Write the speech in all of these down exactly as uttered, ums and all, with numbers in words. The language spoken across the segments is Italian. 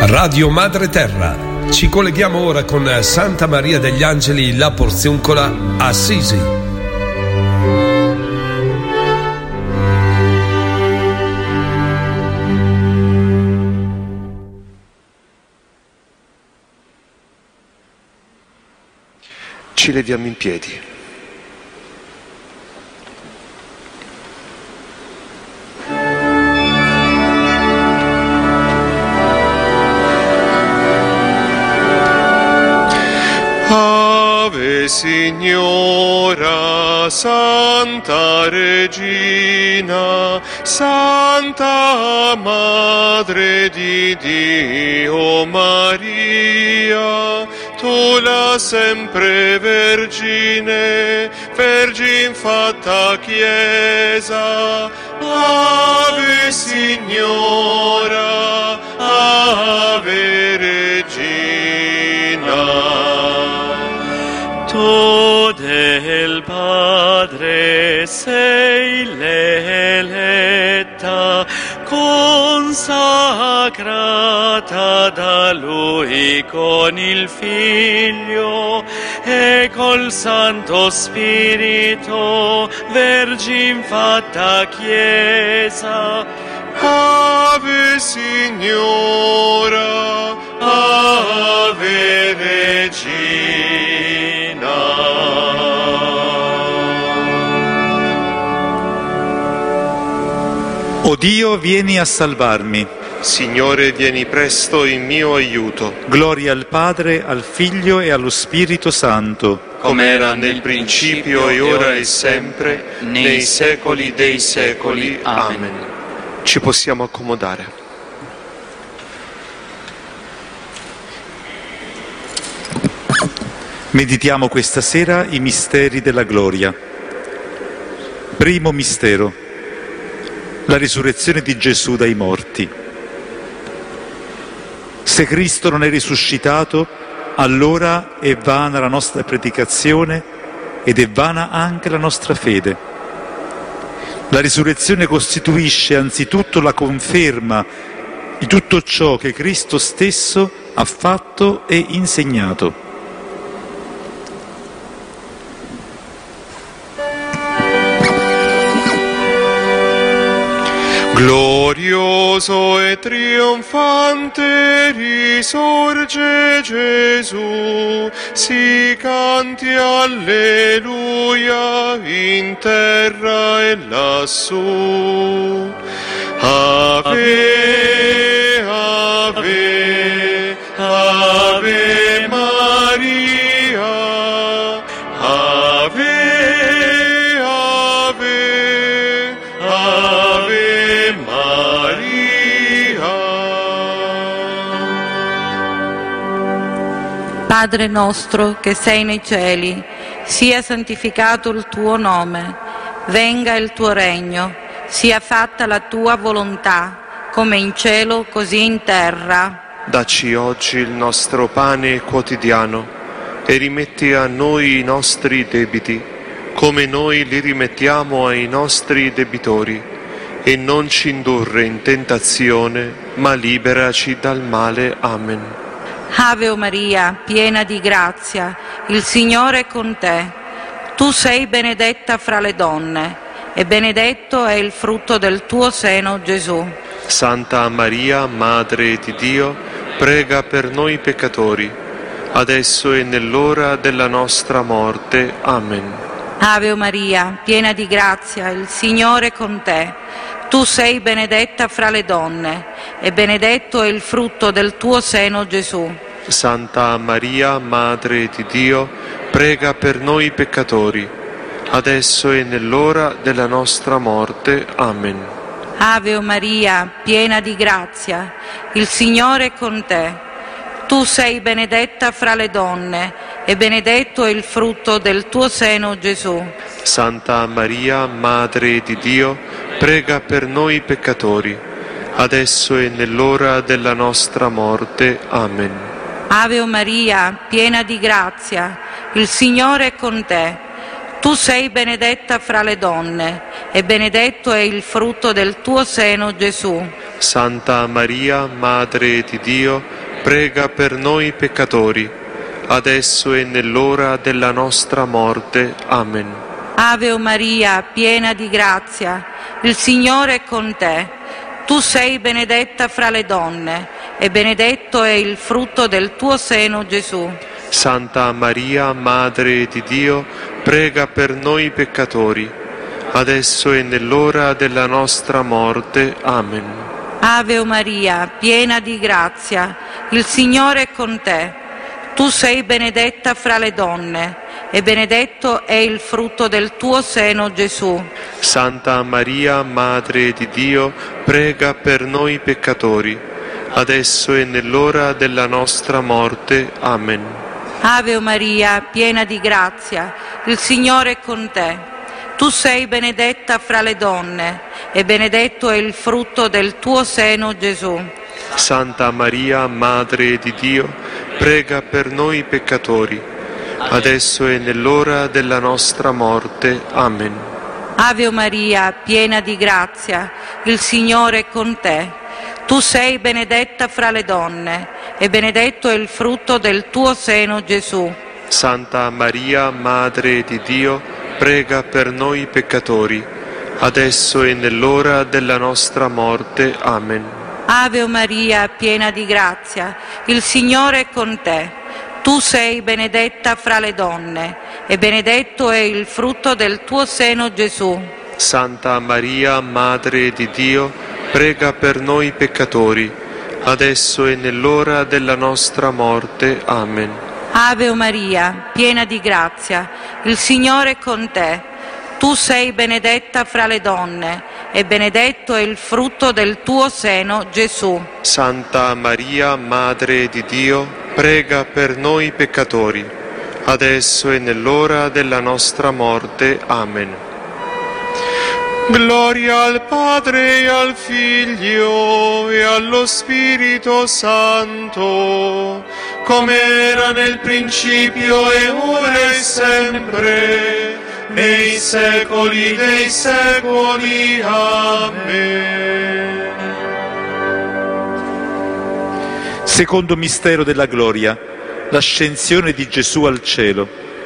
Radio Madre Terra. Ci colleghiamo ora con Santa Maria degli Angeli La Porziuncola, Assisi. Ci leviamo in piedi. Ave Signora, Santa Regina, Santa Madre di Dio Maria, tu la sempre Vergine, Vergine fatta Chiesa. Ave Signora, Ave Regina. Tu del Padre sei l'eletta, consacrata da Lui con il Figlio e col Santo Spirito, Vergine fatta Chiesa. Ave Signora, Ave Regina. O Dio, vieni a salvarmi. Signore, vieni presto in mio aiuto. Gloria al Padre, al Figlio e allo Spirito Santo, come era nel principio e ora e sempre, nei secoli dei secoli. Amen. Ci possiamo accomodare. Meditiamo questa sera i misteri della gloria. Primo mistero: la risurrezione di Gesù dai morti. Se Cristo non è risuscitato, allora è vana la nostra predicazione ed è vana anche la nostra fede. La risurrezione costituisce anzitutto la conferma di tutto ciò che Cristo stesso ha fatto e insegnato. Glorioso e trionfante risorge Gesù, si canti alleluia in terra e lassù. Ave, ave, ave Maria, ave, ave, ave Maria. Padre nostro che sei nei cieli, sia santificato il tuo nome, venga il tuo regno, sia fatta la tua volontà, come in cielo così in terra. Dacci oggi il nostro pane quotidiano e rimetti a noi i nostri debiti, come noi li rimettiamo ai nostri debitori, e non ci indurre in tentazione, ma liberaci dal male. Amen. Ave Maria, piena di grazia, il Signore è con te. Tu sei benedetta fra le donne, e benedetto è il frutto del tuo seno, Gesù. Santa Maria, Madre di Dio, prega per noi peccatori, adesso e nell'ora della nostra morte. Amen. Ave Maria, piena di grazia, il Signore è con te. Tu sei benedetta fra le donne, e benedetto è il frutto del tuo seno, Gesù. Santa Maria, Madre di Dio, prega per noi peccatori, adesso e nell'ora della nostra morte. Amen. Ave Maria, piena di grazia, il Signore è con te. Tu sei benedetta fra le donne, e benedetto è il frutto del tuo seno, Gesù. Santa Maria, Madre di Dio, prega per noi peccatori, adesso e nell'ora della nostra morte. Amen. Ave Maria, piena di grazia, il Signore è con te. Tu sei benedetta fra le donne, e benedetto è il frutto del tuo seno, Gesù. Santa Maria, Madre di Dio, prega per noi peccatori, adesso e nell'ora della nostra morte. Amen. Ave Maria, piena di grazia, il Signore è con te. Tu sei benedetta fra le donne, e benedetto è il frutto del tuo seno, Gesù. Santa Maria, Madre di Dio, prega per noi peccatori, adesso e nell'ora della nostra morte. Amen. Ave Maria, piena di grazia, il Signore è con te. Tu sei benedetta fra le donne, e benedetto è il frutto del tuo seno, Gesù. Santa Maria, Madre di Dio, prega per noi peccatori, adesso e nell'ora della nostra morte. Amen. Ave Maria, piena di grazia, il Signore è con te. Tu sei benedetta fra le donne, e benedetto è il frutto del tuo seno, Gesù. Santa Maria, Madre di Dio, prega per noi peccatori, adesso e nell'ora della nostra morte. Amen. Ave Maria, piena di grazia, il Signore è con te. Tu sei benedetta fra le donne, e benedetto è il frutto del tuo seno, Gesù. Santa Maria, Madre di Dio, prega per noi peccatori, adesso e nell'ora della nostra morte. Amen. Ave Maria, piena di grazia, il Signore è con te. Tu sei benedetta fra le donne, e benedetto è il frutto del tuo seno, Gesù. Santa Maria, Madre di Dio, prega per noi peccatori, adesso e nell'ora della nostra morte. Amen. Ave Maria, piena di grazia, il Signore è con te. Tu sei benedetta fra le donne, e benedetto è il frutto del tuo seno, Gesù. Santa Maria, Madre di Dio, prega per noi peccatori, adesso e nell'ora della nostra morte. Amen. Gloria al Padre e al Figlio e allo Spirito Santo, come era nel principio e ora e sempre, nei secoli dei secoli. Amen. Secondo mistero della gloria, l'ascensione di Gesù al cielo.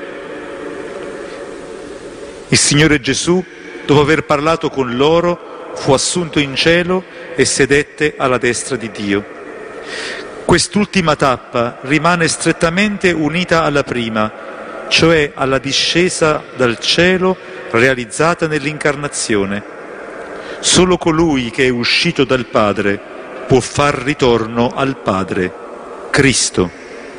Il Signore Gesù, dopo aver parlato con loro, fu assunto in cielo e sedette alla destra di Dio. Quest'ultima tappa rimane strettamente unita alla prima, cioè alla discesa dal cielo realizzata nell'incarnazione. Solo colui che è uscito dal Padre può far ritorno al Padre, Cristo.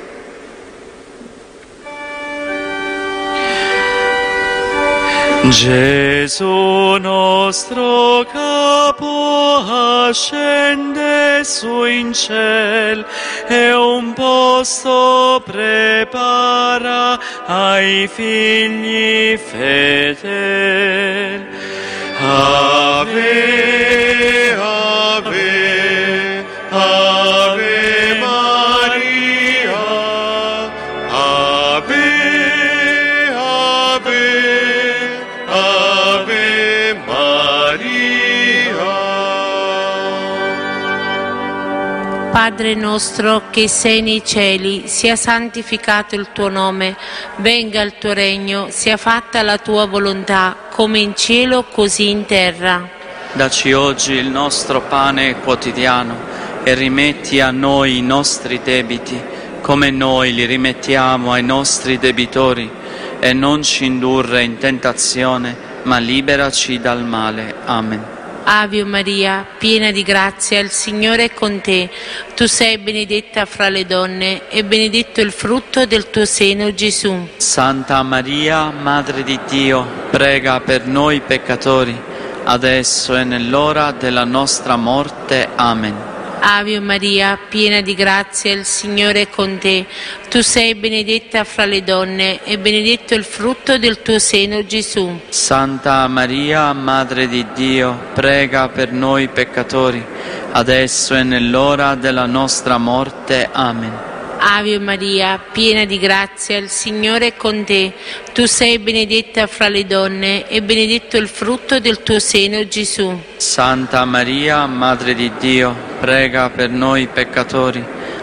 Gesù nostro capo ascende su in ciel e un posto prepara ai figli fedeli. Ave, ave, ave Maria, ave, ave, ave Maria. Padre nostro che sei nei cieli, sia santificato il tuo nome, venga il tuo regno, sia fatta la tua volontà, come in cielo così in terra. Dacci oggi il nostro pane quotidiano e rimetti a noi i nostri debiti, come noi li rimettiamo ai nostri debitori, e non ci indurre in tentazione, ma liberaci dal male. Amen. Ave Maria, piena di grazia, il Signore è con te. Tu sei benedetta fra le donne, e benedetto il frutto del tuo seno, Gesù. Santa Maria, Madre di Dio, prega per noi peccatori, adesso e nell'ora della nostra morte. Amen. Ave Maria, piena di grazia, il Signore è con te. Tu sei benedetta fra le donne, e benedetto il frutto del tuo seno, Gesù. Santa Maria, Madre di Dio, prega per noi peccatori, adesso e nell'ora della nostra morte. Amen. Ave Maria, piena di grazia, il Signore è con te. Tu sei benedetta fra le donne, e benedetto il frutto del tuo seno, Gesù. Santa Maria, Madre di Dio, prega per noi peccatori,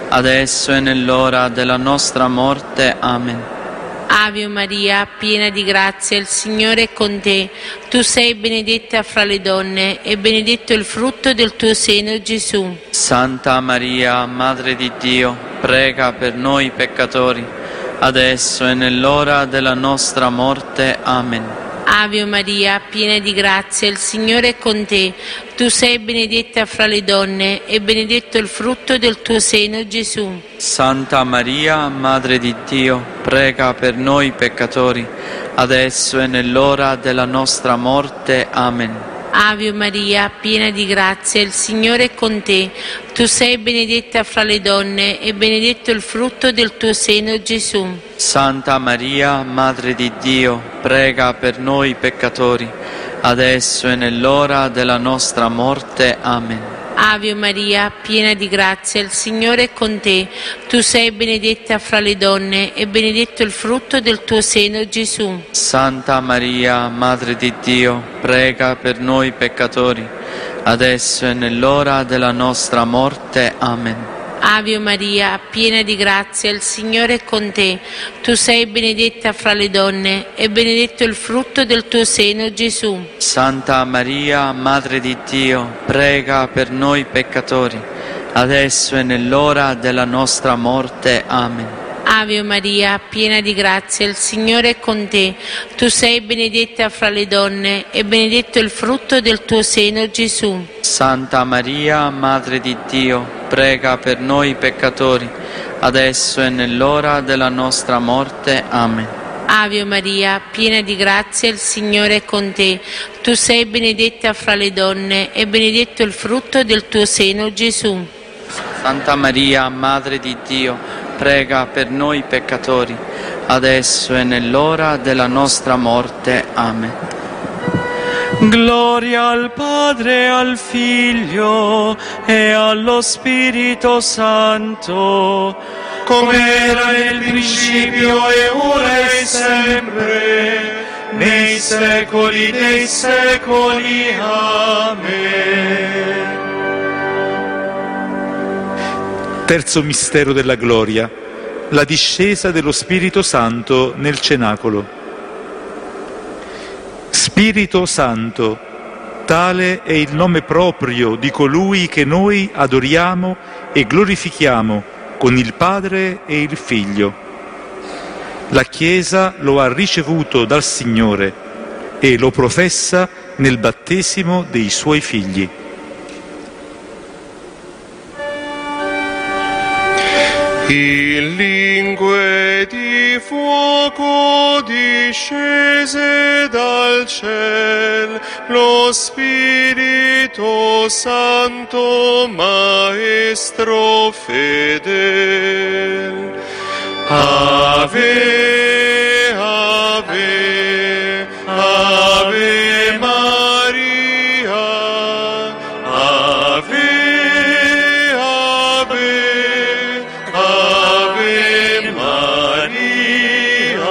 adesso e nell'ora della nostra morte. Amen. Ave Maria, piena di grazia, il Signore è con te. Tu sei benedetta fra le donne e benedetto il frutto del tuo seno, Gesù. Santa Maria, Madre di Dio, prega per noi peccatori, adesso e nell'ora della nostra morte. Amen. Ave Maria, piena di grazia, il Signore è con te. Tu sei benedetta fra le donne e benedetto il frutto del tuo seno, Gesù. Santa Maria, Madre di Dio, prega per noi peccatori, adesso e nell'ora della nostra morte. Amen. Ave Maria, piena di grazia, il Signore è con te. Tu sei benedetta fra le donne e benedetto il frutto del tuo seno, Gesù. Santa Maria, Madre di Dio, prega per noi peccatori, adesso e nell'ora della nostra morte. Amen. Ave Maria, piena di grazia, il Signore è con te. Tu sei benedetta fra le donne e benedetto il frutto del tuo seno, Gesù. Santa Maria, Madre di Dio, prega per noi peccatori, adesso e nell'ora della nostra morte. Amen. Ave Maria, piena di grazia, il Signore è con te. Tu sei benedetta fra le donne e benedetto il frutto del tuo seno, Gesù. Santa Maria, Madre di Dio, prega per noi peccatori, adesso e nell'ora della nostra morte. Amen. Ave Maria, piena di grazia, il Signore è con te. Tu sei benedetta fra le donne e benedetto il frutto del tuo seno, Gesù. Santa Maria, Madre di Dio, prega per noi peccatori, adesso e nell'ora della nostra morte. Amen. Ave Maria, piena di grazia, il Signore è con te. Tu sei benedetta fra le donne e benedetto il frutto del tuo seno, Gesù. Santa Maria, Madre di Dio, prega per noi peccatori, adesso e nell'ora della nostra morte. Amen. Gloria al Padre, al Figlio e allo Spirito Santo, come era nel principio e ora e sempre, nei secoli dei secoli. Amen. Terzo mistero della gloria, la discesa dello Spirito Santo nel cenacolo. Spirito Santo, tale è il nome proprio di colui che noi adoriamo e glorifichiamo con il Padre e il Figlio. La Chiesa lo ha ricevuto dal Signore e lo professa nel battesimo dei suoi figli. In lingue di fuoco discese dal ciel, lo Spirito Santo, Maestro fedel. Ave, ave, ave Maria, ave, ave, ave Maria.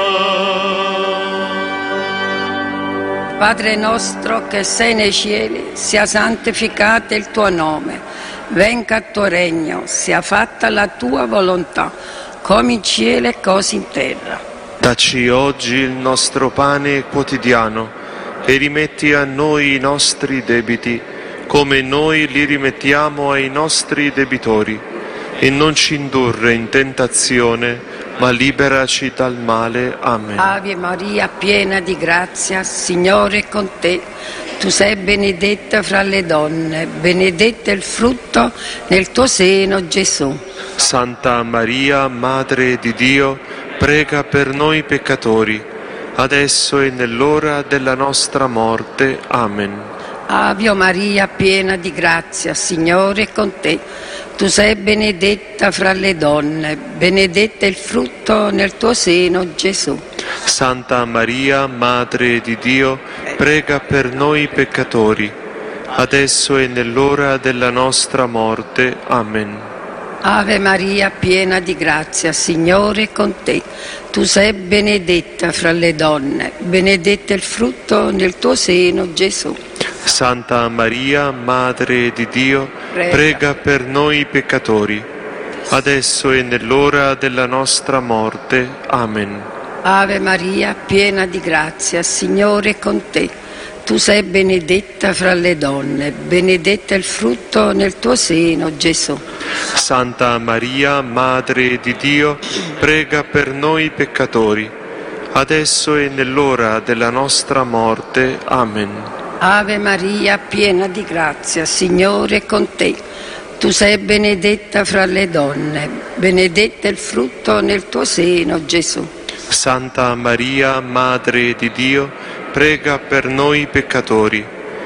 Padre nostro che sei nei cieli, sia santificato il tuo nome, venga il tuo regno, sia fatta la tua volontà, come in cielo e così in terra. Dacci oggi il nostro pane quotidiano e rimetti a noi i nostri debiti, come noi li rimettiamo ai nostri debitori. E non ci indurre in tentazione, ma liberaci dal male. Amen. Ave Maria, piena di grazia, Signore è con te. Tu sei benedetta fra le donne, benedetto è il frutto del tuo seno, Gesù. Santa Maria, Madre di Dio, prega per noi peccatori, adesso e nell'ora della nostra morte. Amen. Ave Maria, piena di grazia, Signore è con te. Tu sei benedetta fra le donne, benedetto è il frutto nel tuo seno, Gesù. Santa Maria, Madre di Dio, prega per noi peccatori, adesso e nell'ora della nostra morte. Amen. Ave Maria, piena di grazia, Signore è con te. Tu sei benedetta fra le donne, benedetto è il frutto nel tuo seno, Gesù. Santa Maria, Madre di Dio, prega, prega per noi peccatori, adesso e nell'ora della nostra morte. Amen. Ave Maria, piena di grazia, Signore è con te. Tu sei benedetta fra le donne, benedetto è il frutto nel tuo seno, Gesù. Santa Maria, Madre di Dio, prega per noi peccatori, adesso e nell'ora della nostra morte. Amen. Ave Maria, piena di grazia, Signore è con te. Tu sei benedetta fra le donne, benedetto è il frutto nel tuo seno, Gesù. Santa Maria, Madre di Dio, prega per noi peccatori,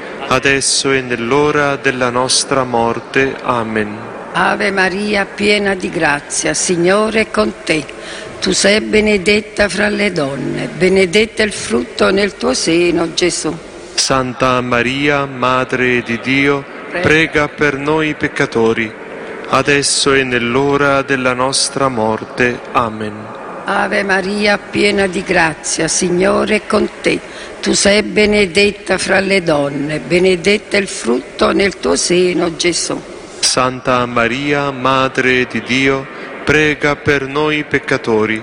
adesso e nell'ora della nostra morte. Amen. Ave Maria, piena di grazia, Signore è con te. Tu sei benedetta fra le donne, benedetto è il frutto nel tuo seno, Gesù. Santa Maria, Madre di Dio, prega per noi peccatori, adesso e nell'ora della nostra morte. Amen. Ave Maria, piena di grazia, Signore è con te. Tu sei benedetta fra le donne, benedetto è il frutto nel tuo seno, Gesù. Santa Maria, Madre di Dio, prega per noi peccatori,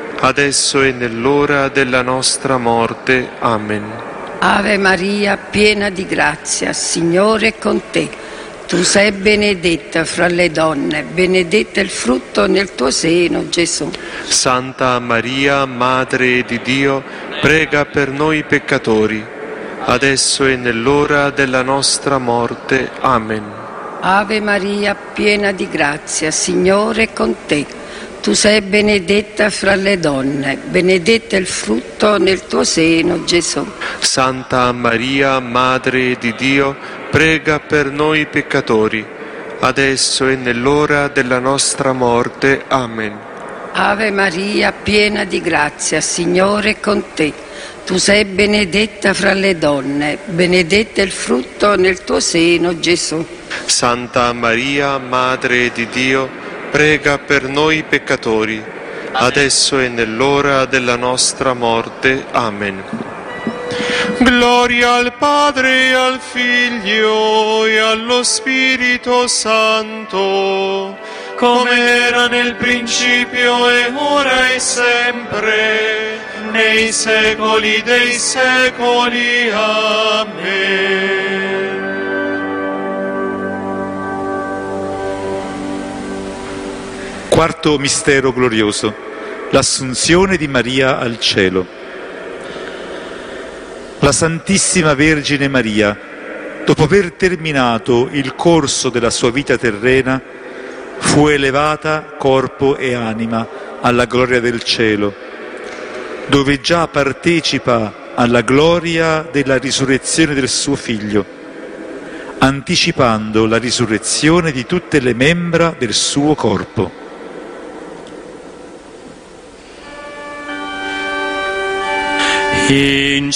adesso e nell'ora della nostra morte. Amen. Ave Maria, piena di grazia, Signore è con te. Tu sei benedetta fra le donne, benedetto è il frutto nel tuo seno, Gesù. Santa Maria, Madre di Dio, prega per noi peccatori, adesso e nell'ora della nostra morte. Amen. Ave Maria, piena di grazia, Signore è con te. Tu sei benedetta fra le donne, benedetto è il frutto nel tuo seno, Gesù. Santa Maria, Madre di Dio, prega per noi peccatori, adesso e nell'ora della nostra morte. Amen. Ave Maria, piena di grazia, Signore è con te. Tu sei benedetta fra le donne, benedetto è il frutto nel tuo seno, Gesù. Santa Maria, Madre di Dio, prega per noi peccatori, adesso e nell'ora della nostra morte. Amen. Gloria al Padre, e al Figlio e allo Spirito Santo, come era nel principio e ora e sempre, nei secoli dei secoli. Amen. Quarto mistero glorioso, l'Assunzione di Maria al cielo. La Santissima Vergine Maria, dopo aver terminato il corso della sua vita terrena, fu elevata corpo e anima alla gloria del cielo, dove già partecipa alla gloria della risurrezione del suo Figlio, anticipando la risurrezione di tutte le membra del suo corpo. In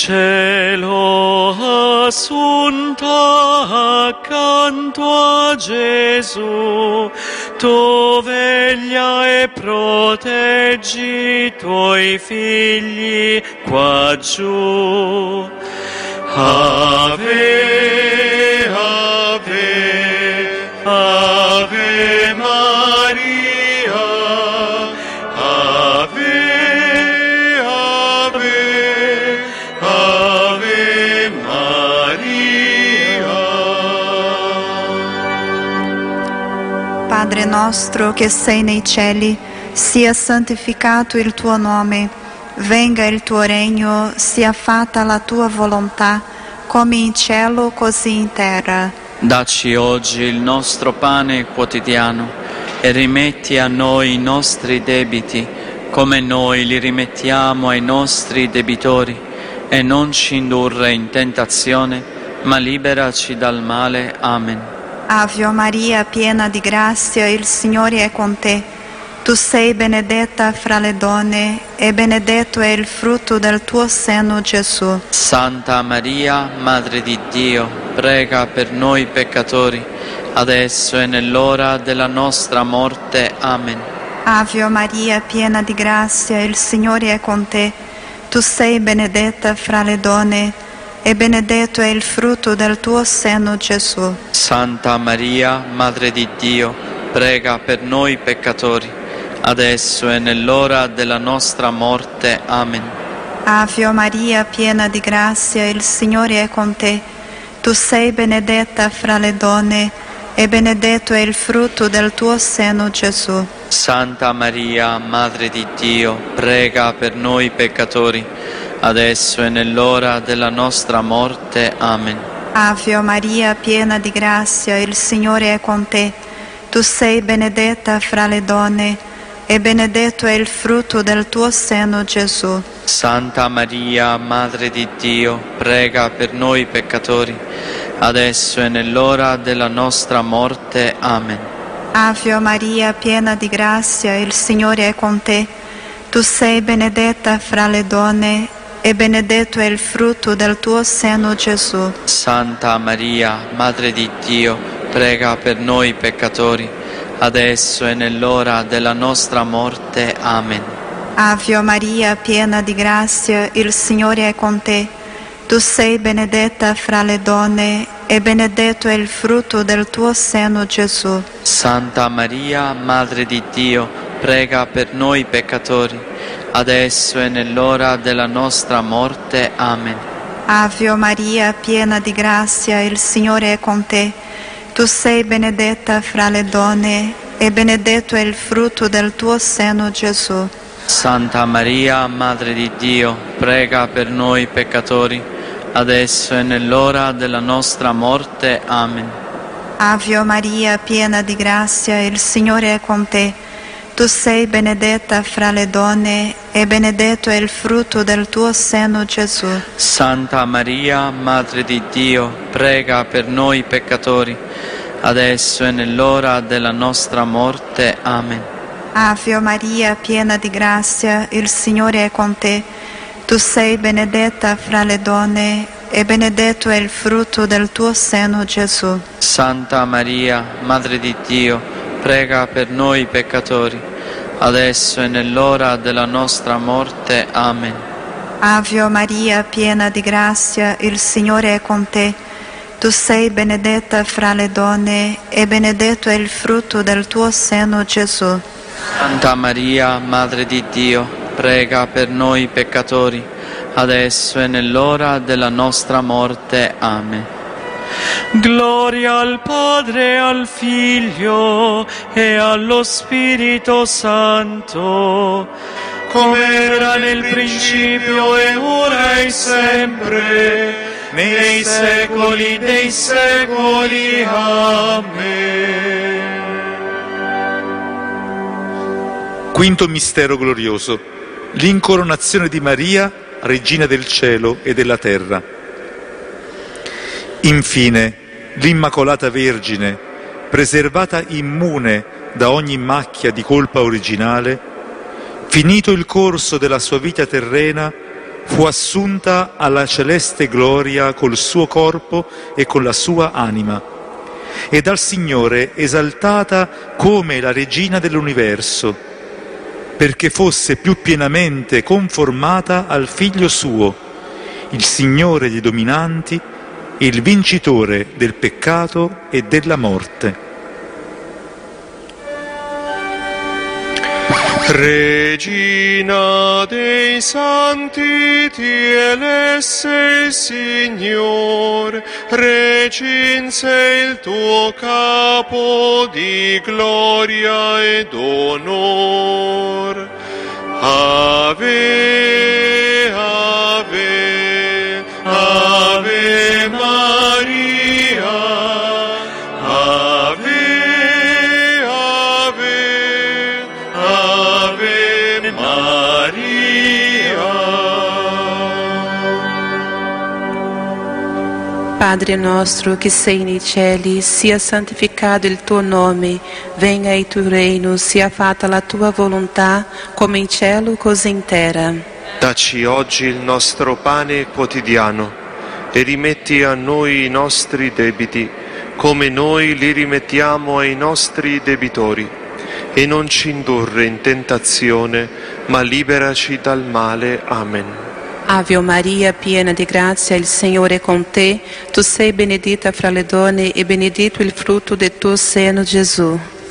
cielo assunta accanto a Gesù, tu veglia e proteggi i tuoi figli qua giù. Ave, Ave, Ave Maria, Ave, Ave, Ave Maria. Padre nostro che sei nei cieli, sia santificato il tuo nome, venga il tuo regno, sia fatta la tua volontà, come in cielo così in terra. Dacci oggi il nostro pane quotidiano e rimetti a noi i nostri debiti, come noi li rimettiamo ai nostri debitori, e non ci indurre in tentazione, ma liberaci dal male. Amen. Ave Maria, piena di grazia, il Signore è con te. Tu sei benedetta fra le donne, e benedetto è il frutto del tuo seno, Gesù. Santa Maria, Madre di Dio, prega per noi peccatori, adesso e nell'ora della nostra morte. Amen. Ave Maria, piena di grazia, il Signore è con te. Tu sei benedetta fra le donne, e benedetto è il frutto del tuo seno, Gesù. Santa Maria, Madre di Dio, prega per noi peccatori, adesso e nell'ora della nostra morte. Amen. Ave Maria, piena di grazia, il Signore è con te. Tu sei benedetta fra le donne e benedetto è il frutto del tuo seno, Gesù. Santa Maria, Madre di Dio, prega per noi peccatori, adesso e nell'ora della nostra morte. Amen. Ave Maria, piena di grazia, il Signore è con te. Tu sei benedetta fra le donne e benedetto è il frutto del tuo seno, Gesù. Santa Maria, Madre di Dio, prega per noi peccatori, adesso e nell'ora della nostra morte. Amen. Ave Maria, piena di grazia, il Signore è con te. Tu sei benedetta fra le donne e benedetto è il frutto del tuo seno, Gesù. Santa Maria, Madre di Dio, prega per noi peccatori, adesso e nell'ora della nostra morte. Amen. Ave Maria, piena di grazia, il Signore è con te. Tu sei benedetta fra le donne e benedetto è il frutto del tuo seno, Gesù. Santa Maria, Madre di Dio, prega per noi peccatori, adesso e nell'ora della nostra morte. Amen. Ave Maria, piena di grazia, il Signore è con te. Tu sei benedetta fra le donne e benedetto è il frutto del tuo seno, Gesù. Santa Maria, Madre di Dio, prega per noi peccatori, adesso e nell'ora della nostra morte. Amen. Ave Maria, piena di grazia, il Signore è con te. Tu sei benedetta fra le donne e benedetto è il frutto del tuo seno, Gesù. Santa Maria, Madre di Dio, prega per noi peccatori, adesso e nell'ora della nostra morte. Amen. Ave Maria, piena di grazia, il Signore è con te. Tu sei benedetta fra le donne e benedetto è il frutto del tuo seno, Gesù. Santa Maria, Madre di Dio, prega per noi peccatori, adesso e nell'ora della nostra morte. Amen. Ave Maria, piena di grazia, il Signore è con te. Tu sei benedetta fra le donne e benedetto è il frutto del tuo seno, Gesù. Santa Maria, Madre di Dio, prega per noi peccatori, adesso e nell'ora della nostra morte. Amen. Gloria al Padre, al Figlio e allo Spirito Santo, come era nel principio e ora e sempre, nei secoli dei secoli. Amen. Quinto mistero glorioso: l'incoronazione di Maria, Regina del cielo e della terra. Infine, l'Immacolata Vergine, preservata immune da ogni macchia di colpa originale, finito il corso della sua vita terrena, fu assunta alla celeste gloria col suo corpo e con la sua anima, e dal Signore esaltata come la Regina dell'universo, perché fosse più pienamente conformata al Figlio suo, il Signore dei dominanti, il vincitore del peccato e della morte. Regina dei santi, tielesse il Signor, recinse il tuo capo di gloria ed onor. Ave, ave, ave Maria, ave, ave, ave Maria. Padre nostro che sei nei cieli, sia santificato il tuo nome, venga il tuo regno, sia fatta la tua volontà, come in cielo così in terra. Dacci oggi il nostro pane quotidiano e rimetti a noi i nostri debiti, come noi li rimettiamo ai nostri debitori. E non ci indurre in tentazione, ma liberaci dal male. Amen. Ave Maria, piena di grazia, il Signore è con te. Tu sei benedetta fra le donne e benedetto il frutto del tuo seno, Gesù.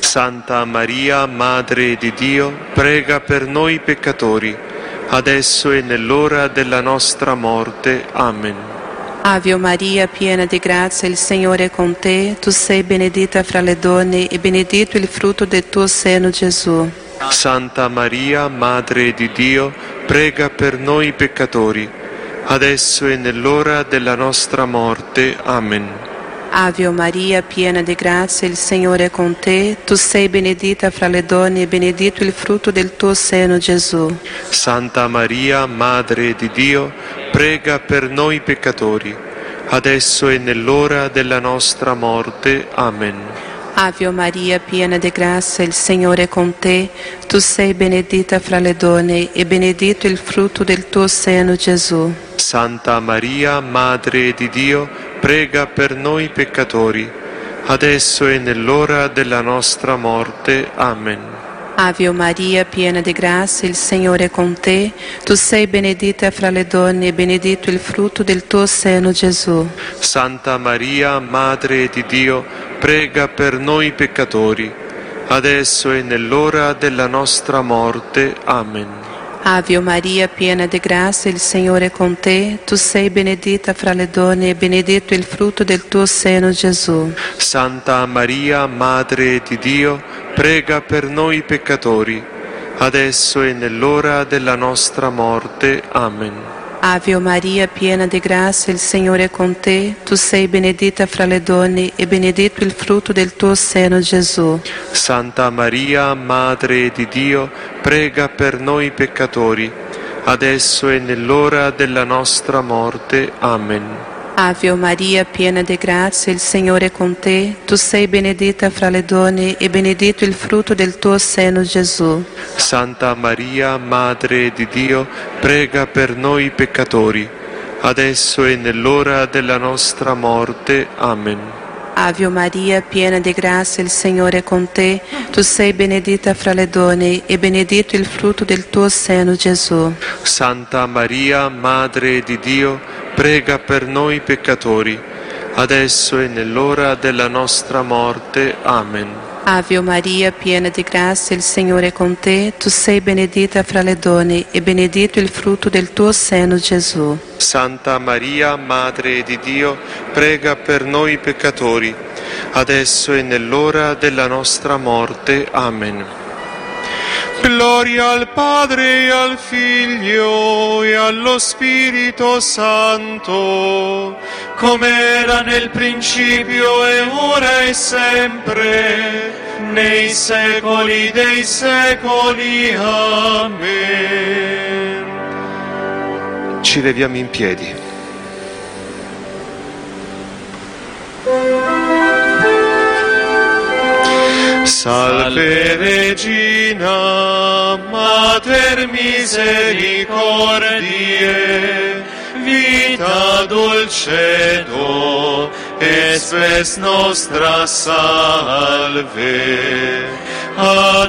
Santa Maria, Madre di Dio, prega per noi peccatori, adesso e nell'ora della nostra morte. Amen. Ave Maria, piena di grazia, il Signore è con te. Tu sei benedetta fra le donne e benedetto il frutto del tuo seno, Gesù. Santa Maria, Madre di Dio, prega per noi peccatori, adesso e nell'ora della nostra morte. Amen. Ave Maria, piena di grazia, il Signore è con te. Tu sei benedetta fra le donne e benedetto il frutto del tuo seno, Gesù. Santa Maria, Madre di Dio, prega per noi peccatori, adesso e nell'ora della nostra morte. Amen. Ave Maria, piena di grazia, il Signore è con te. Tu sei benedetta fra le donne e benedetto il frutto del tuo seno, Gesù. Santa Maria, Madre di Dio, prega per noi peccatori, adesso e nell'ora della nostra morte. Amen. Ave Maria, piena di grazia, il Signore è con te. Tu sei benedetta fra le donne e benedetto il frutto del tuo seno, Gesù. Santa Maria, Madre di Dio, prega per noi peccatori, adesso e nell'ora della nostra morte. Amen. Ave Maria, piena di grazia, il Signore è con te. Tu sei benedetta fra le donne e benedetto il frutto del tuo seno, Gesù. Santa Maria, Madre di Dio, prega per noi peccatori, adesso e nell'ora della nostra morte. Amen. Ave Maria, piena di grazia, il Signore è con te. Tu sei benedetta fra le donne e benedetto il frutto del tuo seno, Gesù. Santa Maria, Madre di Dio, prega per noi peccatori, adesso e nell'ora della nostra morte. Amen. Ave Maria, piena di grazia, il Signore è con te. Tu sei benedetta fra le donne e benedetto il frutto del tuo seno, Gesù. Santa Maria, Madre di Dio, prega per noi peccatori, adesso e nell'ora della nostra morte. Amen. Ave Maria, piena di grazia, il Signore è con te. Tu sei benedetta fra le donne e benedetto il frutto del tuo seno, Gesù. Santa Maria, Madre di Dio, prega per noi peccatori, adesso e nell'ora della nostra morte. Amen. Ave Maria, piena di grazia, il Signore è con te. Tu sei benedetta fra le donne e benedetto il frutto del tuo seno, Gesù. Santa Maria, Madre di Dio, prega per noi peccatori, adesso e nell'ora della nostra morte. Amen. Gloria al Padre e al Figlio e allo Spirito Santo, come era nel principio e ora e sempre, nei secoli dei secoli. Amen. Ci leviamo in piedi. Salve Regina, Mater misericordiae, vita dulcedo, et spes nostra salve. Ad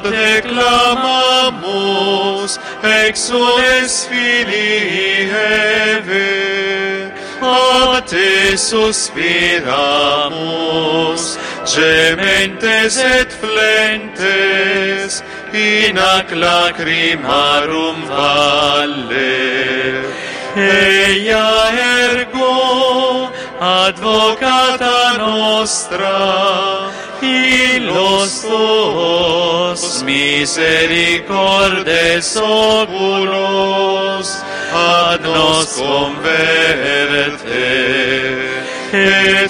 declamamus exules filii Eve, a te suspiramus, gementes et flentes, in ac lacrimarum valle. Eia ergo, advocata nostra, illos tuos misericordes oculos, ad nos converte. Et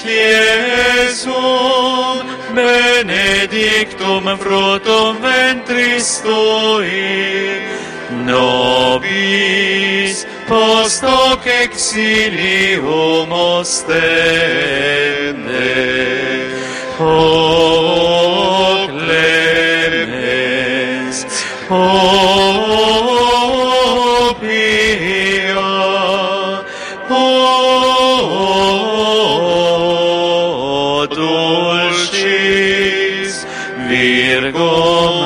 Iesum benedictum fructum ventris tui, nobis post hoc exilium ostende. O clemens, o pia, o dulcis Virgo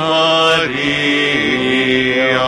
Maria.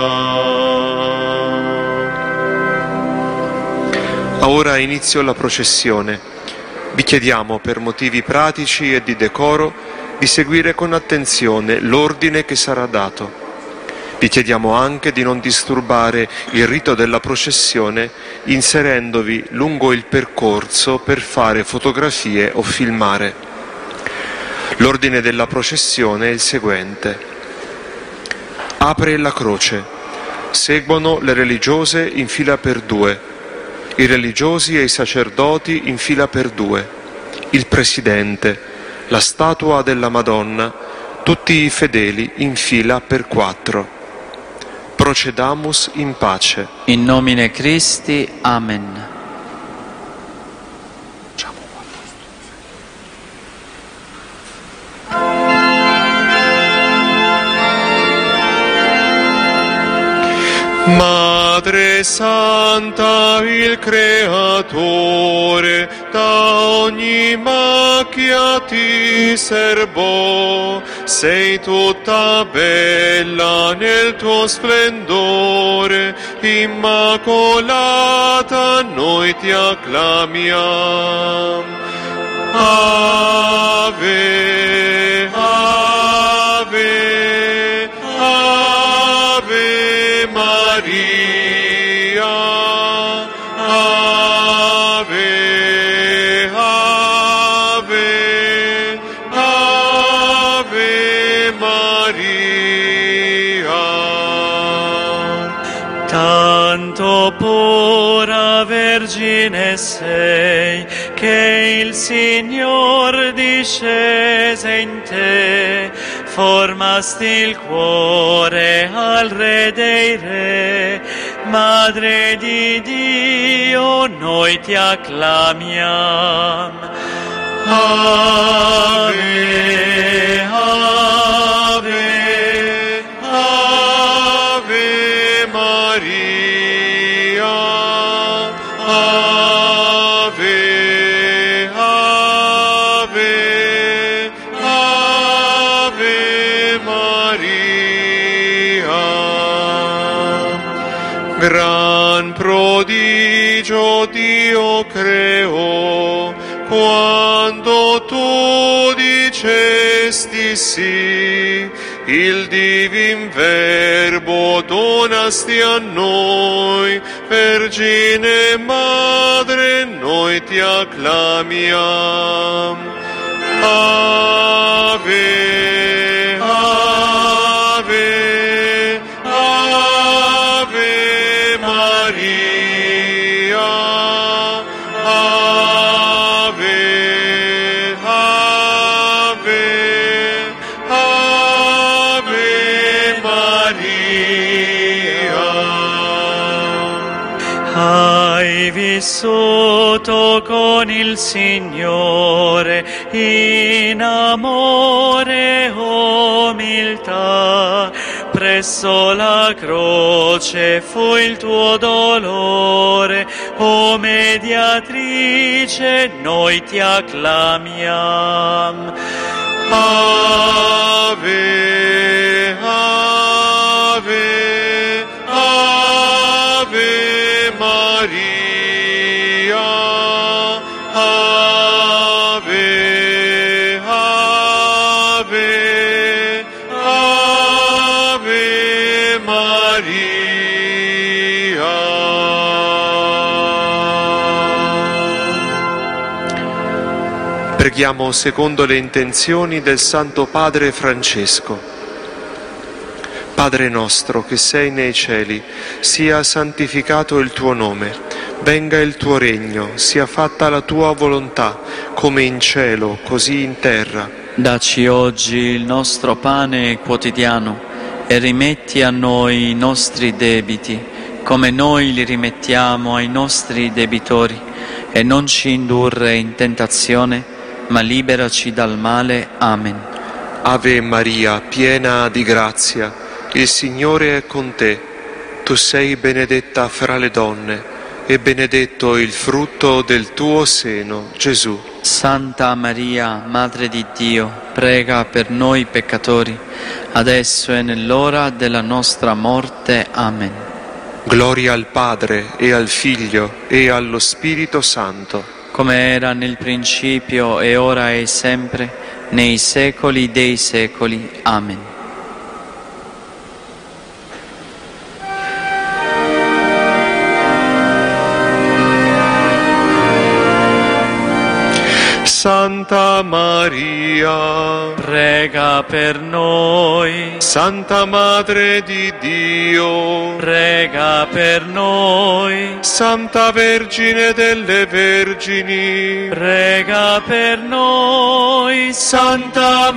Ora inizio la processione. Vi chiediamo, per motivi pratici e di decoro, di seguire con attenzione l'ordine che sarà dato. Vi chiediamo anche di non disturbare il rito della processione inserendovi lungo il percorso per fare fotografie o filmare. L'ordine della processione è il seguente. Apre la croce. Seguono le religiose in fila per due, i religiosi e i sacerdoti in fila per due, il presidente, la statua della Madonna, tutti i fedeli in fila per quattro. Procedamus in pace. In nomine Christi. Amen. Madre Santa, il Creatore, da ogni macchia ti serbò, sei tutta bella nel tuo splendore, immacolata noi ti acclamiamo. Ave, Ave, Ave Maria, Ave, Ave, Ave Maria. Tanto pura Vergine sei, che il Signor discese in te, formasti il cuore al Re dei Re, Madre di Dio, noi ti acclamiamo. Ave, Ave, Ave Maria, Ave, Ave, Ave Maria. Gran prodigio Dio creò, quando tu dicesti sì, il divin Verbo donasti a noi, Vergine Madre, noi ti acclamiamo. Ave, Ave, Ave Maria, Ave, Ave, Ave Maria. Hai vissuto con il Signore in amore e umiltà, presso la croce fu il tuo dolore, o mediatrice noi ti acclamiamo. Ave, Ave, Ave Maria, Ave, Ave, Ave Maria. Preghiamo secondo le intenzioni del Santo Padre Francesco. Padre nostro che sei nei cieli, sia santificato il tuo nome, venga il tuo regno, sia fatta la tua volontà, come in cielo, così in terra. Dacci oggi il nostro pane quotidiano e rimetti a noi i nostri debiti, come noi li rimettiamo ai nostri debitori, e non ci indurre in tentazione, ma liberaci dal male. Amen. Ave Maria, piena di grazia, il Signore è con te. Tu sei benedetta fra le donne, e benedetto il frutto del tuo seno, Gesù. Santa Maria, Madre di Dio, prega per noi peccatori, adesso e nell'ora della nostra morte. Amen. Gloria al Padre, e al Figlio, e allo Spirito Santo. Come era nel principio, e ora e sempre, nei secoli dei secoli. Amen. Santa Maria, prega per noi. Santa Madre di Dio, prega per noi. Santa Vergine delle Vergini, prega per noi. Santa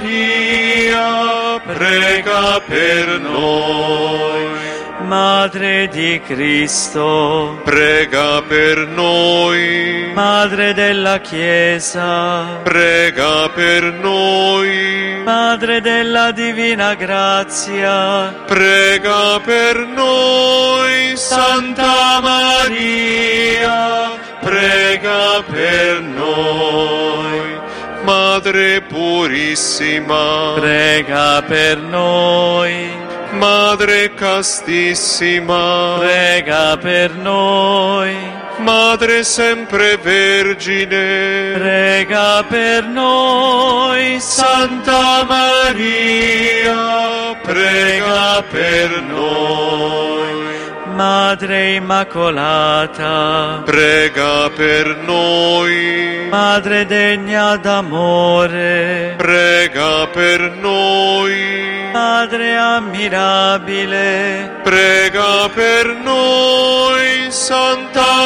Maria, prega per noi. Madre di Cristo, prega per noi. Madre della Chiesa, prega per noi. Madre della Divina Grazia, prega per noi. Santa Maria, prega per noi. Madre purissima, prega per noi. Madre castissima, prega per noi. Madre sempre Vergine, prega per noi. Santa Maria, prega per noi. Madre Immacolata, prega per noi. Madre degna d'amore, prega per noi. Madre ammirabile, prega per noi. Santa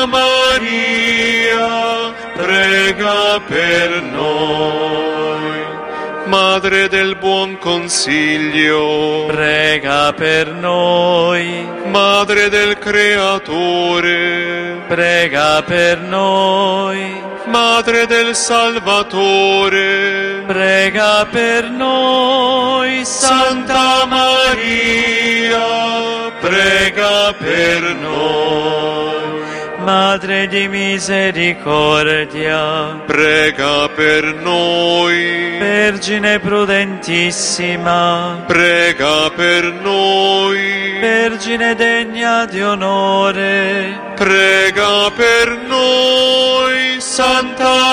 Maria, prega per noi. Madre del buon consiglio, prega per noi. Madre del Creatore, prega per noi. Madre del Salvatore, prega per noi. Santa Maria, prega per noi. Madre di misericordia, prega per noi. Vergine prudentissima, prega per noi. Vergine degna di onore, prega per noi. Santa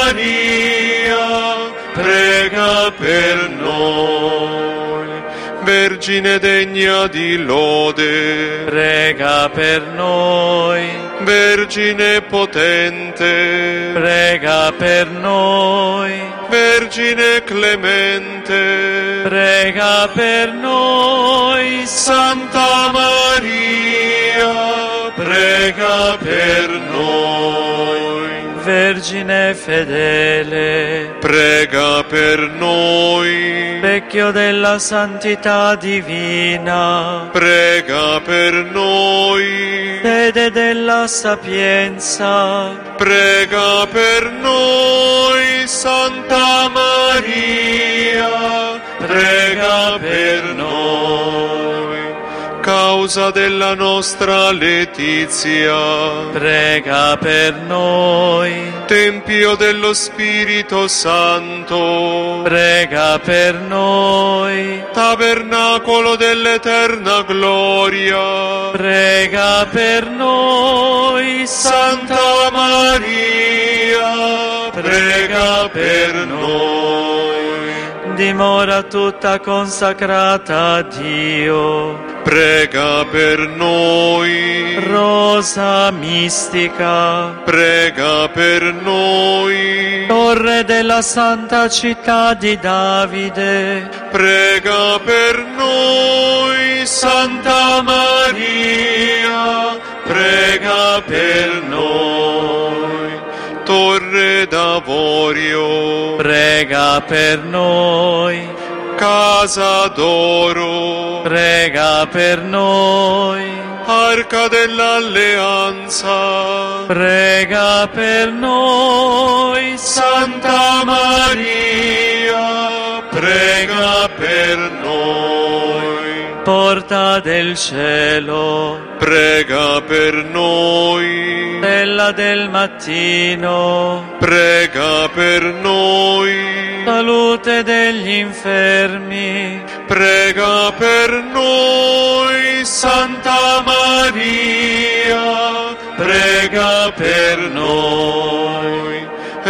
Maria, prega per noi. Vergine degna di lode, prega per noi. Vergine potente, prega per noi. Vergine clemente, prega per noi. Santa Maria, prega per noi. Vergine fedele, prega per noi. Specchio della santità divina, prega per noi. Sede della sapienza, prega per noi. Santa Maria, prega per noi. Causa della nostra letizia, prega per noi. Tempio dello Spirito Santo, prega per noi. Tabernacolo dell'eterna gloria, prega per noi. Santa Maria, prega per noi. Dimora tutta consacrata a Dio, prega per noi. Rosa mistica, prega per noi. Torre della santa città di Davide, prega per noi. Santa Maria, prega per noi. Torre d'Avorio, prega per noi. Casa d'oro, prega per noi. Arca dell'Alleanza, prega per noi. Santa Maria, prega per noi. Porta del cielo, prega per noi. Stella del mattino, prega per noi. Salute degli infermi, prega per noi. Santa Maria, prega per noi.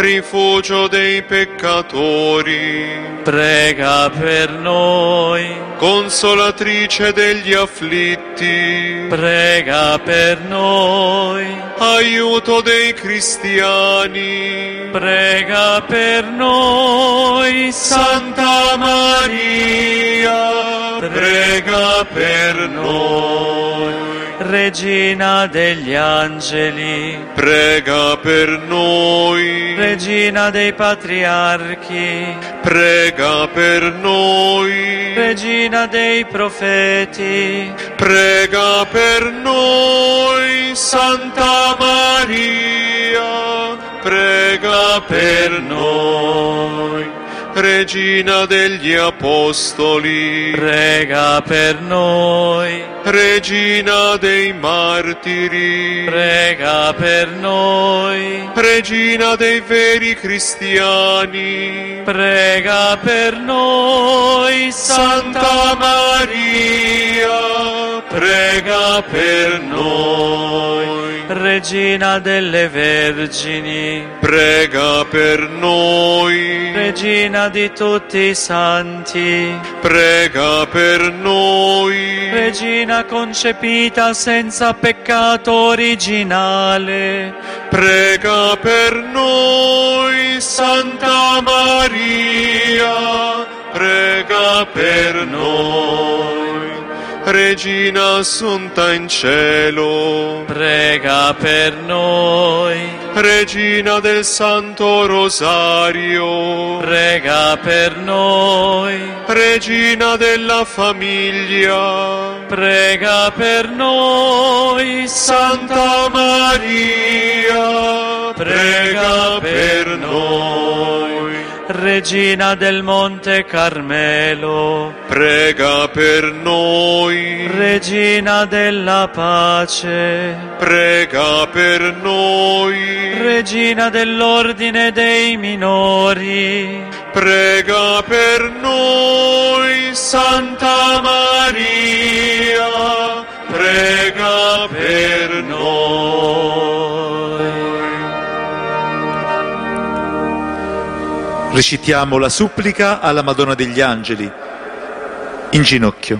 rifugio dei peccatori, prega per noi. Consolatrice degli afflitti, prega per noi. Aiuto dei cristiani, prega per noi. Santa Maria, prega per noi. Regina degli angeli, prega per noi. Regina dei patriarchi, prega per noi. Regina dei profeti, prega per noi. Santa Maria, prega per noi. Regina degli apostoli, prega per noi. Regina dei martiri, prega per noi. Regina dei veri cristiani, prega per noi. Santa Maria, prega per noi. Regina delle vergini, prega per noi. Regina di tutti i santi, prega per noi. Regina concepita senza peccato originale, prega per noi. Santa Maria, prega per noi. Regina assunta in cielo, prega per noi. Regina del Santo Rosario, prega per noi. Regina della famiglia, prega per noi. Santa Maria, prega per noi. Regina del Monte Carmelo, prega per noi. Regina della pace, prega per noi. Regina dell'ordine dei minori, prega per noi. Santa Maria, prega per noi. Recitiamo la supplica alla Madonna degli Angeli, in ginocchio.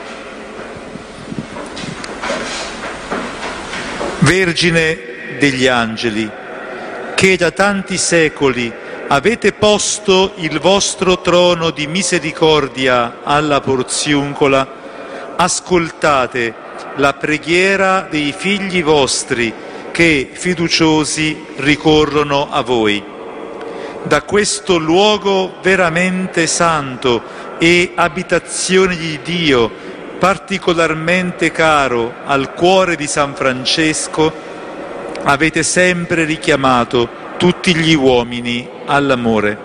Vergine degli Angeli, che da tanti secoli avete posto il vostro trono di misericordia alla Porziuncola, ascoltate la preghiera dei figli vostri che, fiduciosi, ricorrono a voi. Da questo luogo veramente santo e abitazione di Dio, particolarmente caro al cuore di San Francesco, avete sempre richiamato tutti gli uomini all'amore.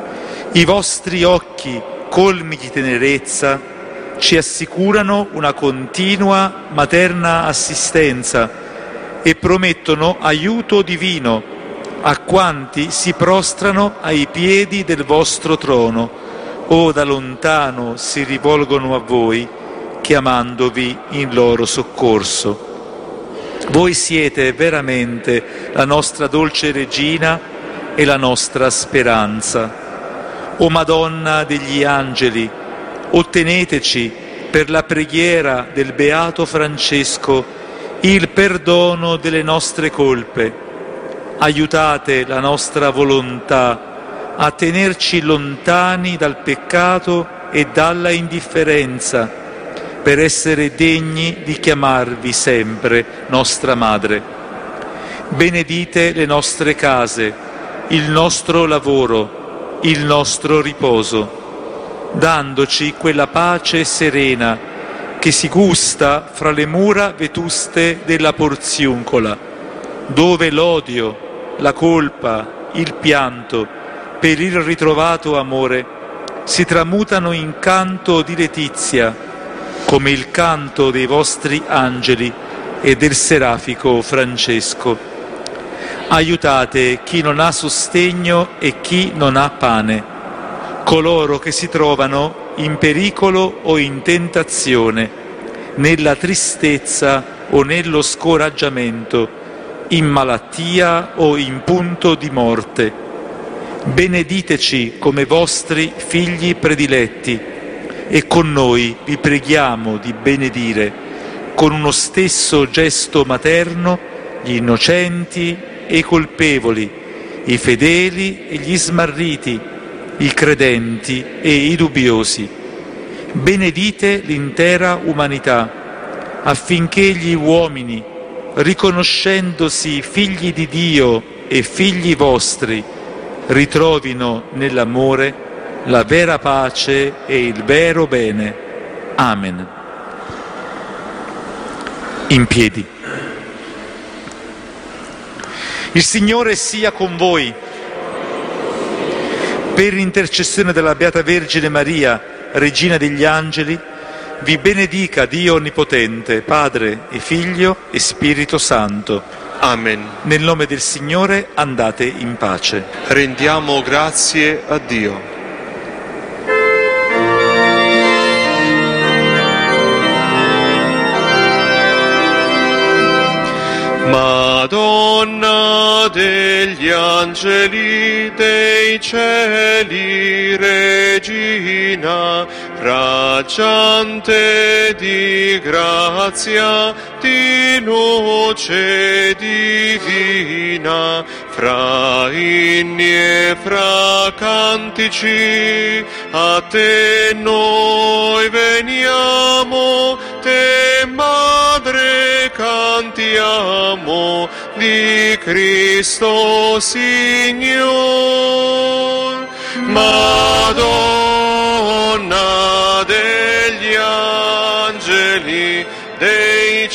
I vostri occhi, colmi di tenerezza, ci assicurano una continua materna assistenza e promettono aiuto divino a quanti si prostrano ai piedi del vostro trono o da lontano si rivolgono a voi, chiamandovi in loro soccorso. Voi siete veramente la nostra dolce Regina e la nostra speranza. O Madonna degli Angeli, otteneteci per la preghiera del Beato Francesco il perdono delle nostre colpe. Aiutate la nostra volontà a tenerci lontani dal peccato e dalla indifferenza, per essere degni di chiamarvi sempre nostra Madre. Benedite le nostre case, il nostro lavoro, il nostro riposo, dandoci quella pace serena che si gusta fra le mura vetuste della Porziuncola, dove l'odio, la colpa, il pianto per il ritrovato amore si tramutano in canto di letizia, come il canto dei vostri angeli e del serafico Francesco. Aiutate chi non ha sostegno e chi non ha pane, coloro che si trovano in pericolo o in tentazione, nella tristezza o nello scoraggiamento, in malattia o in punto di morte. benediteci come vostri figli prediletti e con noi vi preghiamo di benedire con uno stesso gesto materno gli innocenti e i colpevoli, i fedeli e gli smarriti, i credenti e i dubbiosi. Benedite l'intera umanità, affinché gli uomini, riconoscendosi figli di Dio e figli vostri, ritrovino nell'amore la vera pace e il vero bene. Amen. In piedi. Il Signore sia con voi. Per intercessione della Beata Vergine Maria, Regina degli Angeli, vi benedica Dio Onnipotente, Padre e Figlio e Spirito Santo. Amen. Nel nome del Signore andate in pace. Rendiamo grazie a Dio. Madonna degli angeli, dei cieli, Regina, raggiante di grazia, di luce divina, fra inni e fra cantici, a te noi veniamo, te Madre cantiamo, di Cristo Signor. Madonna degli angeli, dei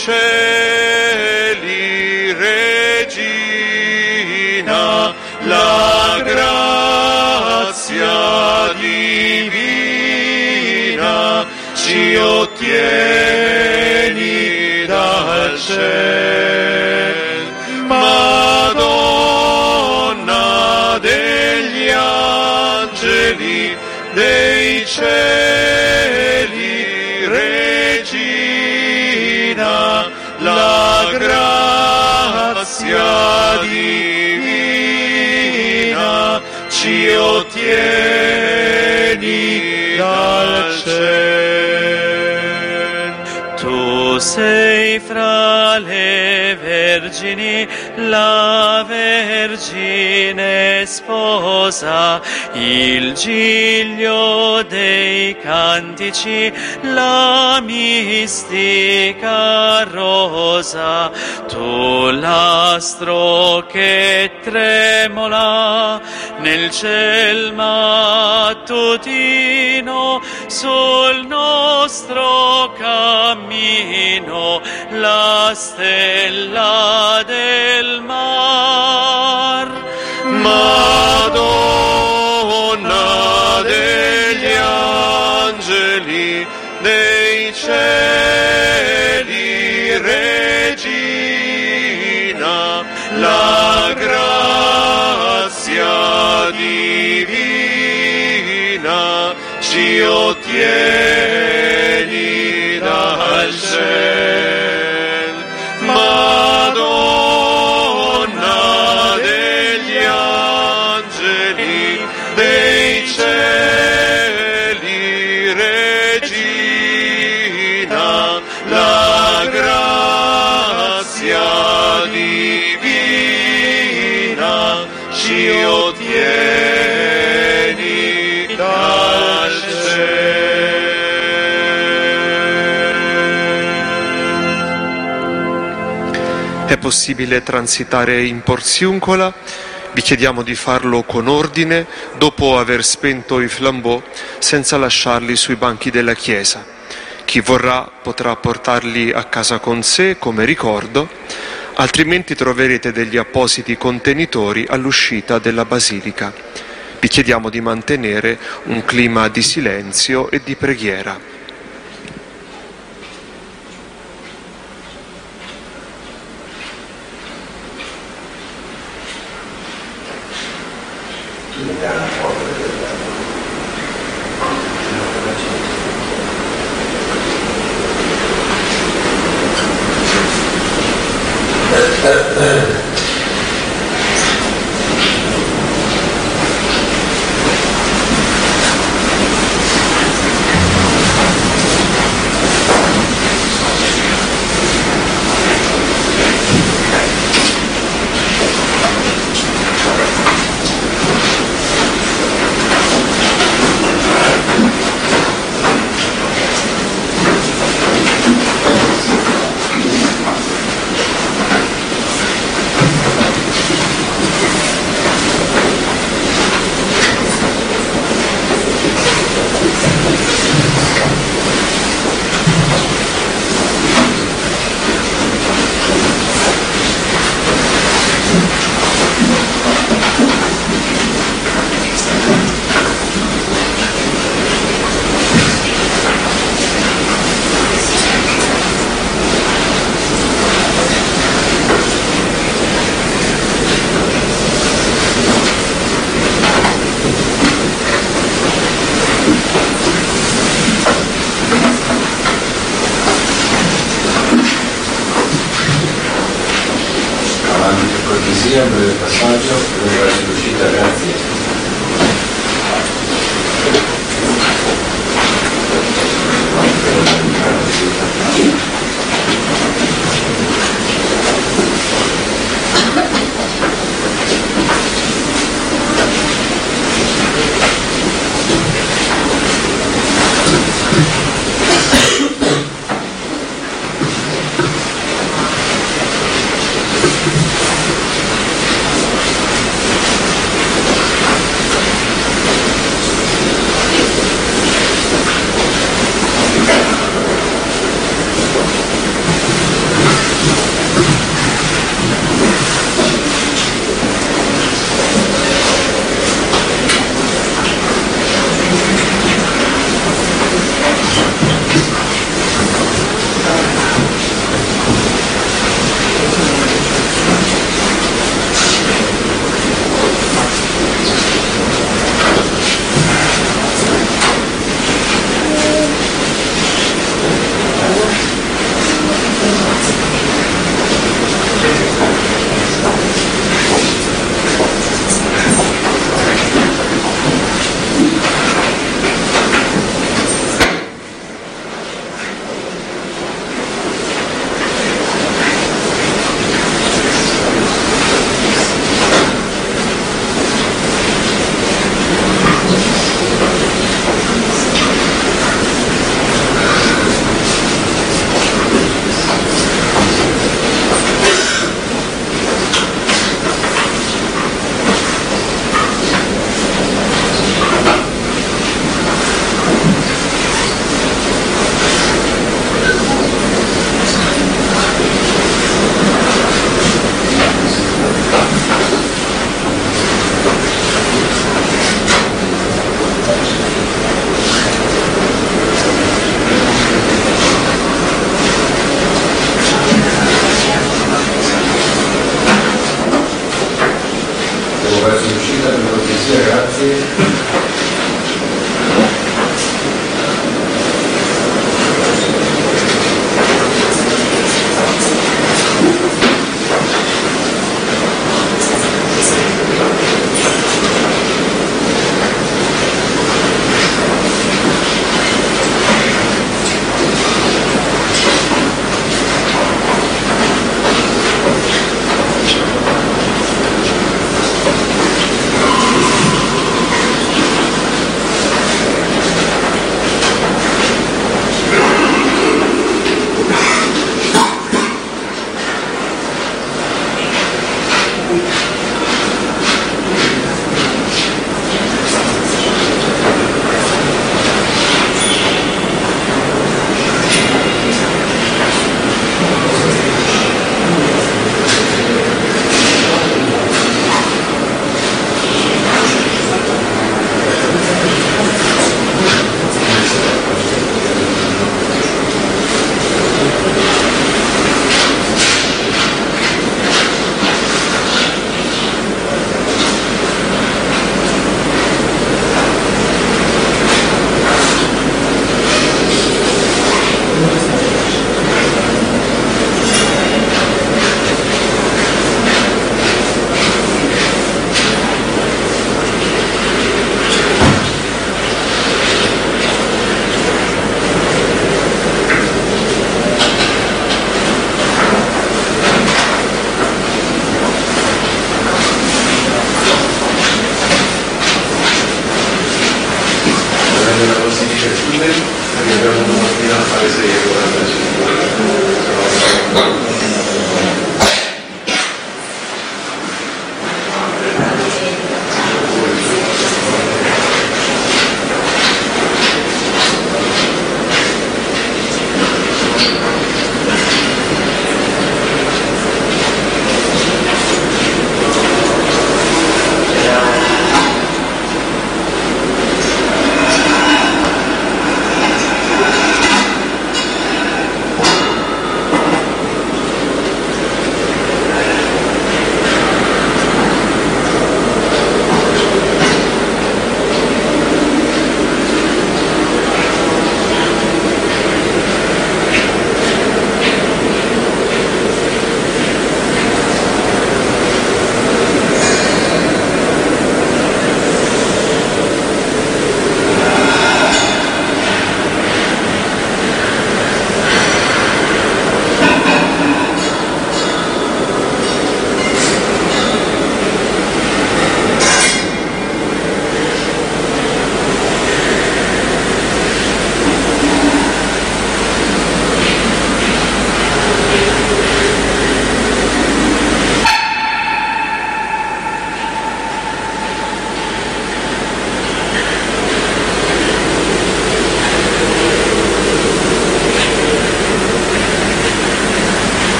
cieli, Regina, la grazia divina ci ottieni dal cielo. Madonna degli angeli, dei cieli, Regina, la grazia divina ci ottieni dal cielo. Tu sei fra le vergini la Vergine sposa, il giglio dei cantici, la mistica rosa. Tu l'astro che tremola nel ciel mattutino, sul nostro cammino, la stella del mar. Madonna degli angeli, dei cieli, Regina, la grazia divina ci ottieni dal cielo. Madonna degli angeli, dei cieli, Regina, la grazia divina ci ottieni dal cielo. È possibile transitare in Porziuncola? Vi chiediamo di farlo con ordine, dopo aver spento i flambeau, senza lasciarli sui banchi della chiesa. Chi vorrà potrà portarli a casa con sé come ricordo, altrimenti troverete degli appositi contenitori all'uscita della basilica. Vi chiediamo di mantenere un clima di silenzio e di preghiera. poesia, un breve passaggio, un verso d'uscita, grazie.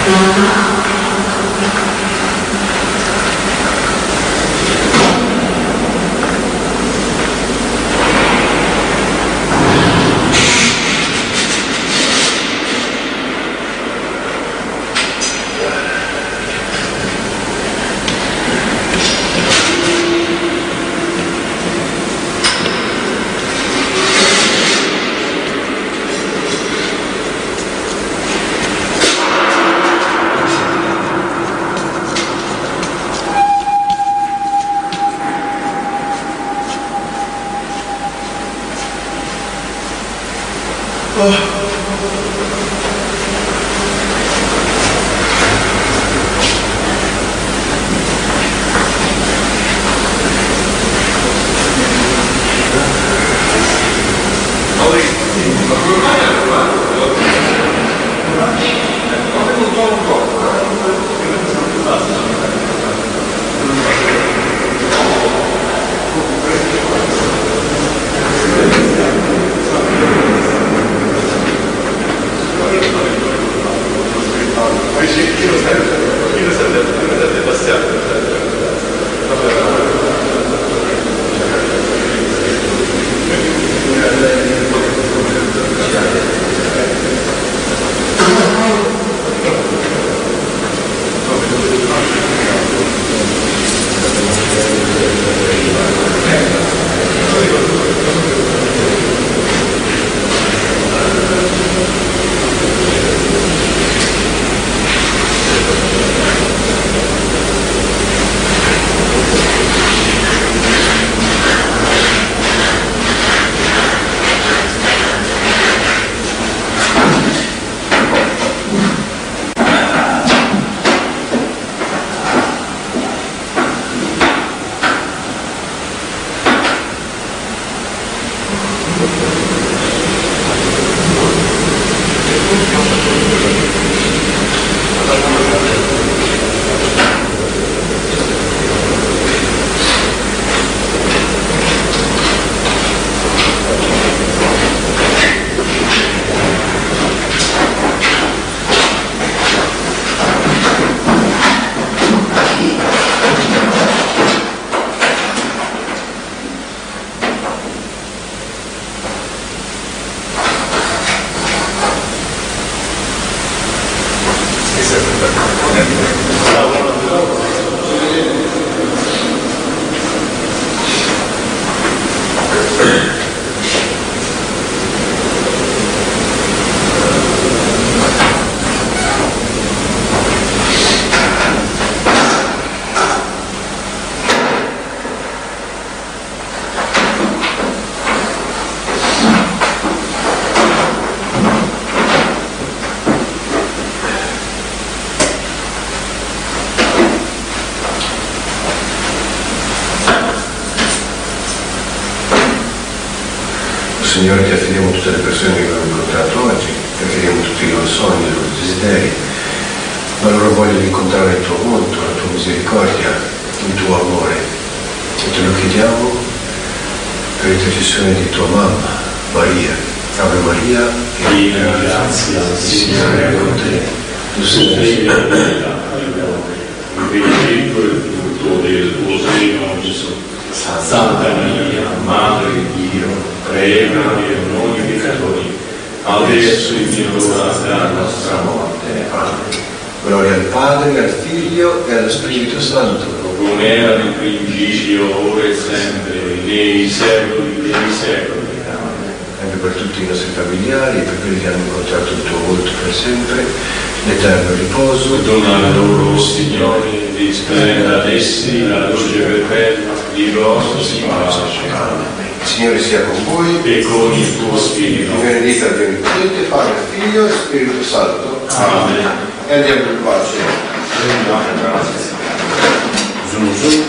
Signore, ti affidiamo tutte le persone che abbiamo incontrato oggi, ti affidiamo tutti i loro sogni, i loro desideri, la loro voglia di incontrare il tuo volto, la tua misericordia, il tuo amore. E te lo chiediamo per l'intercessione di tua mamma, Maria. Ave Maria, piena di grazia, il Signore è con te. tu sei benedetta benedetto il frutto del tuo seno, Gesù. Santa Maria, Madre di Dio, prega per noi peccatori, adesso e nell'ora della nostra morte. Amen. Gloria al Padre, al Figlio e allo Spirito Santo, come era nel principio, ora e sempre, nei secoli dei secoli. Amen. Anche per tutti i nostri familiari e per quelli che hanno incontrato il tuo volto per sempre, l'eterno riposo. Dona loro, Signore, di splenda ad essi la luce perpetua, di vostro si pace. Amen. Il Signore sia con voi e con il tuo spirito. Benedica il Dio Onnipotente, Padre, Figlio e Spirito Santo. Amen. E andiamo in pace. Grazie. Zoom, zoom.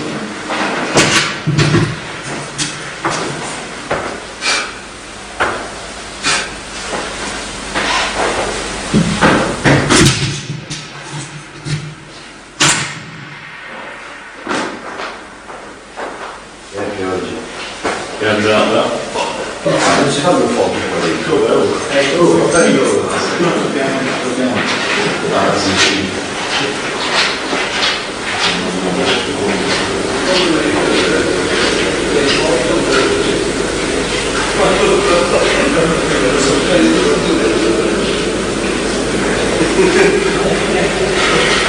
E anche oggi. È andata? Non si fanno foto qua dentro. Ecco, ecco. Thank you.